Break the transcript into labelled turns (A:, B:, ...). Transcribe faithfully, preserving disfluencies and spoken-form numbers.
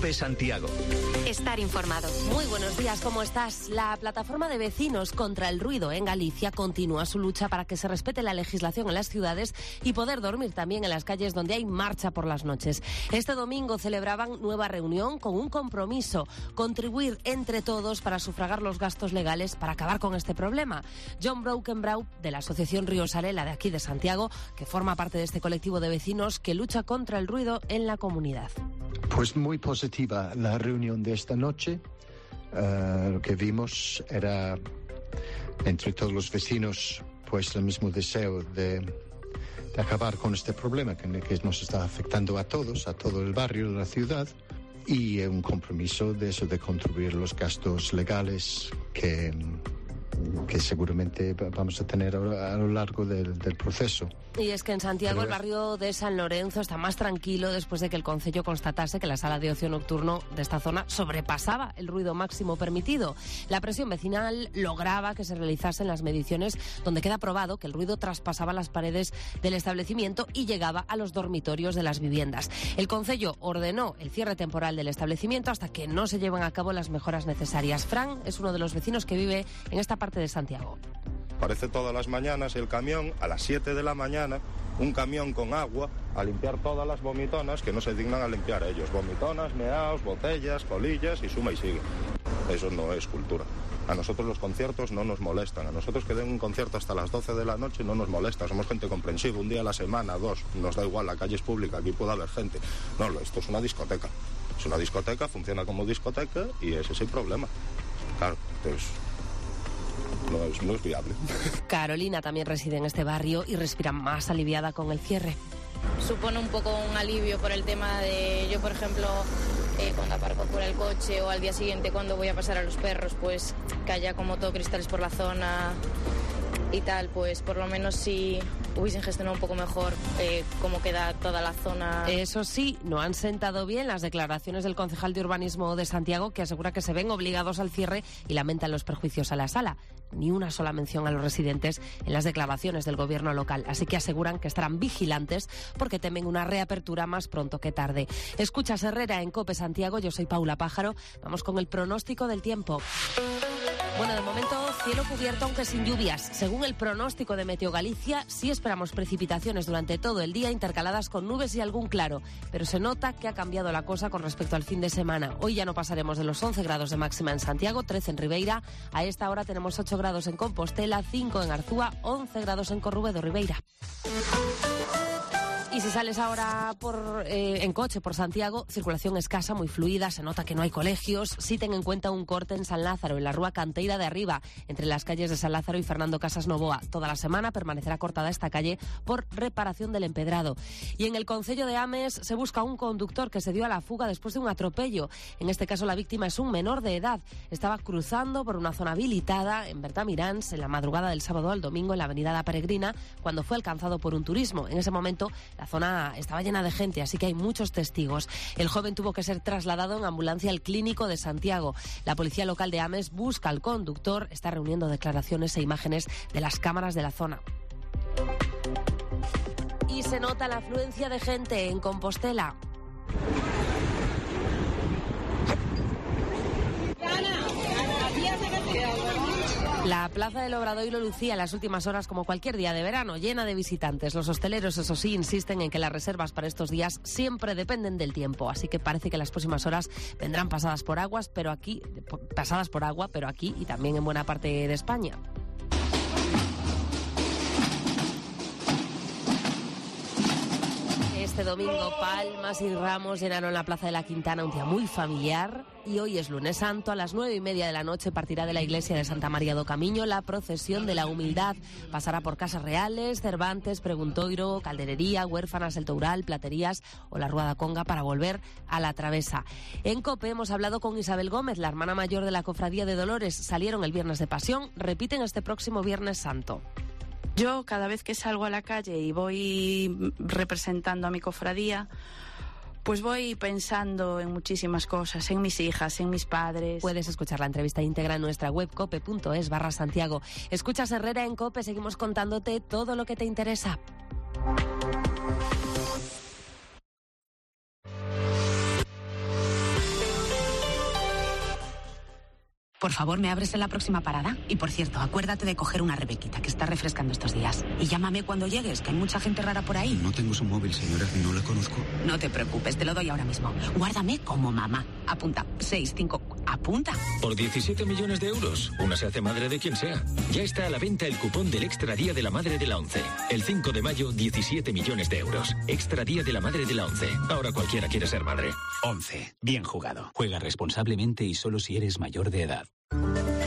A: COPE Santiago.
B: Estar informado.
C: Muy buenos días, ¿cómo estás? La plataforma de vecinos contra el ruido en Galicia continúa su lucha para que se respete la legislación en las ciudades y poder dormir también en las calles donde hay marcha por las noches. Este domingo celebraban nueva reunión con un compromiso: contribuir entre todos para sufragar los gastos legales para acabar con este problema. John Braukenbrau, de la Asociación Ríos Arela de aquí de Santiago, que forma parte de este colectivo de vecinos que lucha contra el ruido en la comunidad.
D: Pues muy positiva la reunión de esta noche. Uh, lo que vimos era entre todos los vecinos pues el mismo deseo de, de acabar con este problema que, que nos está afectando a todos, a todo el barrio de la ciudad, y un compromiso de eso, de contribuir los gastos legales que, que seguramente vamos a tener a lo largo del, del proceso.
C: Y es que en Santiago
D: Pero
C: el barrio de San Lorenzo está más tranquilo después de que el concello constatase que la sala de ocio nocturno de esta zona sobrepasaba el ruido máximo permitido. La presión vecinal lograba que se realizasen las mediciones donde queda probado que el ruido traspasaba las paredes del establecimiento y llegaba a los dormitorios de las viviendas. El concello ordenó el cierre temporal del establecimiento hasta que no se lleven a cabo las mejoras necesarias. Fran es uno de los vecinos que vive en esta parte de Santiago.
E: Aparece todas las mañanas el camión, a las siete de la mañana, un camión con agua a limpiar todas las vomitonas que no se dignan a limpiar ellos. Vomitonas, meaos, botellas, colillas y suma y sigue. Eso no es cultura. A nosotros los conciertos no nos molestan. A nosotros que den un concierto hasta las doce de la noche no nos molesta. Somos gente comprensiva. Un día a la semana, dos. Nos da igual, la calle es pública, aquí puede haber gente. No, esto es una discoteca. Es una discoteca, funciona como discoteca y ese es el problema. Claro, entonces... No es, no es viable.
C: Carolina también reside en este barrio y respira más aliviada con el cierre.
F: Supone un poco un alivio por el tema de yo, por ejemplo, eh, cuando aparco por el coche o al día siguiente cuando voy a pasar a los perros, pues que haya como todo cristales por la zona y tal, pues por lo menos si hubiesen gestionado un poco mejor eh, cómo queda toda la zona.
C: Eso sí, no han sentado bien las declaraciones del concejal de urbanismo de Santiago, que asegura que se ven obligados al cierre y lamentan los perjuicios a la sala. Ni una sola mención a los residentes en las declaraciones del gobierno local, así que aseguran que estarán vigilantes porque temen una reapertura más pronto que tarde. Escuchas Herrera en COPE Santiago, yo soy Paula Pájaro, vamos con el pronóstico del tiempo. Bueno, de momento, cielo cubierto aunque sin lluvias. Según el pronóstico de Meteo Galicia, sí esperamos precipitaciones durante todo el día, intercaladas con nubes y algún claro. Pero se nota que ha cambiado la cosa con respecto al fin de semana. Hoy ya no pasaremos de los once grados de máxima en Santiago, trece en Ribeira. A esta hora tenemos ocho grados en Compostela, cinco en Arzúa, once grados en Corrubedo, Ribeira. Y si sales ahora por eh, en coche por Santiago, circulación escasa, muy fluida, se nota que no hay colegios. Sí ten en cuenta un corte en San Lázaro, en la Rúa Canteira de Arriba, entre las calles de San Lázaro y Fernando Casas Novoa. Toda la semana permanecerá cortada esta calle por reparación del empedrado. Y en el concello de Ames se busca un conductor que se dio a la fuga después de un atropello. En este caso la víctima es un menor de edad. Estaba cruzando por una zona habilitada en Bertamiráns en la madrugada del sábado al domingo en la avenida La Peregrina, cuando fue alcanzado por un turismo. En ese momento la zona estaba llena de gente, así que hay muchos testigos. El joven tuvo que ser trasladado en ambulancia al Clínico de Santiago. La policía local de Ames busca al conductor, está reuniendo declaraciones e imágenes de las cámaras de la zona. Y se nota la afluencia de gente en Compostela. La plaza del Obradoiro lucía en las últimas horas como cualquier día de verano, llena de visitantes. Los hosteleros, eso sí, insisten en que las reservas para estos días siempre dependen del tiempo, así que parece que las próximas horas vendrán pasadas por aguas, pero aquí, pasadas por agua, pero aquí y también en buena parte de España. Este domingo, palmas y ramos llenaron la Plaza de la Quintana, un día muy familiar. Y hoy es lunes santo, a las nueve y media de la noche partirá de la iglesia de Santa María do Camiño la procesión de la humildad. Pasará por Casas Reales, Cervantes, Preguntoiro, Calderería, Huérfanas, El Toural, Platerías o la Rúa da Conga para volver a la Travesa. En COPE hemos hablado con Isabel Gómez, la hermana mayor de la Cofradía de Dolores. Salieron el viernes de Pasión, repiten este próximo Viernes Santo.
G: Yo, cada vez que salgo a la calle y voy representando a mi cofradía, pues voy pensando en muchísimas cosas, en mis hijas, en mis padres.
C: Puedes escuchar la entrevista íntegra en nuestra web cope punto es barra Santiago. Escuchas Herrera en COPE, seguimos contándote todo lo que te interesa.
A: Por favor, ¿me abres en la próxima parada? Y por cierto, acuérdate de coger una Rebequita, que está refrescando estos días. Y llámame cuando llegues, que hay mucha gente rara por ahí.
B: No tengo su móvil, señora, no la conozco.
A: No te preocupes, te lo doy ahora mismo. Guárdame como mamá. Apunta, seis, cinco, apunta.
H: Por diecisiete millones de euros, una se hace madre de quien sea. Ya está a la venta el cupón del Extra Día de la Madre de la ONCE. El cinco de mayo, diecisiete millones de euros. Extra Día de la Madre de la ONCE. Ahora cualquiera quiere ser madre.
I: ONCE. Bien jugado. Juega responsablemente y solo si eres mayor de edad.